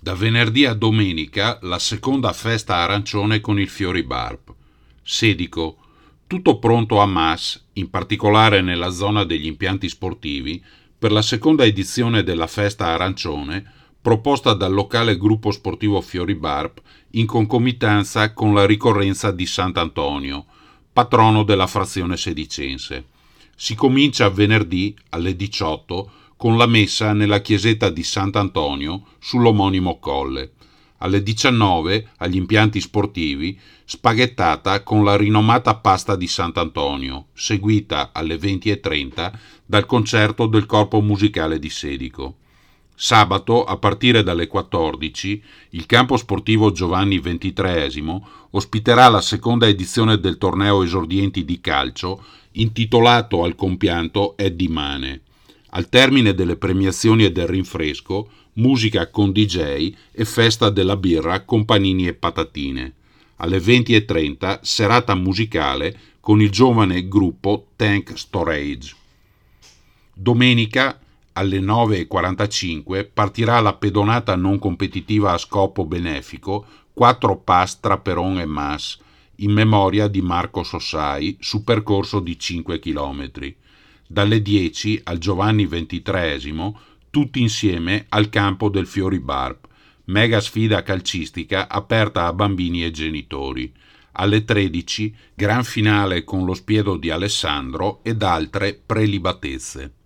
Da venerdì a domenica la seconda festa arancione con il Fioribarp. Sedico. Tutto pronto a Mas, in particolare nella zona degli impianti sportivi, per la seconda edizione della festa arancione proposta dal locale gruppo sportivo Fioribarp in concomitanza con la ricorrenza di Sant'Antonio, patrono della frazione sedicense. Si comincia venerdì alle 18 con la messa nella chiesetta di Sant'Antonio sull'omonimo colle. Alle 19 agli impianti sportivi spaghettata con la rinomata pasta di Sant'Antonio, seguita alle 20:30 dal concerto del corpo musicale di Sedico. Sabato, a partire dalle 14, il campo sportivo Giovanni XXIII ospiterà la seconda edizione del torneo esordienti di calcio intitolato al compianto Eddie Mane. Al termine delle premiazioni e del rinfresco, musica con DJ e festa della birra con panini e patatine. Alle 20:30 serata musicale con il giovane gruppo Tank Storage. Domenica alle 9:45 partirà la pedonata non competitiva a scopo benefico 4 Pas tra Peron e Mas, in memoria di Marco Sossai, su percorso di 5 km. Dalle 10 al Giovanni XXIII, tutti insieme al campo del Fioribarp, mega sfida calcistica aperta a bambini e genitori. Alle 13, gran finale con lo spiedo di Alessandro ed altre prelibatezze.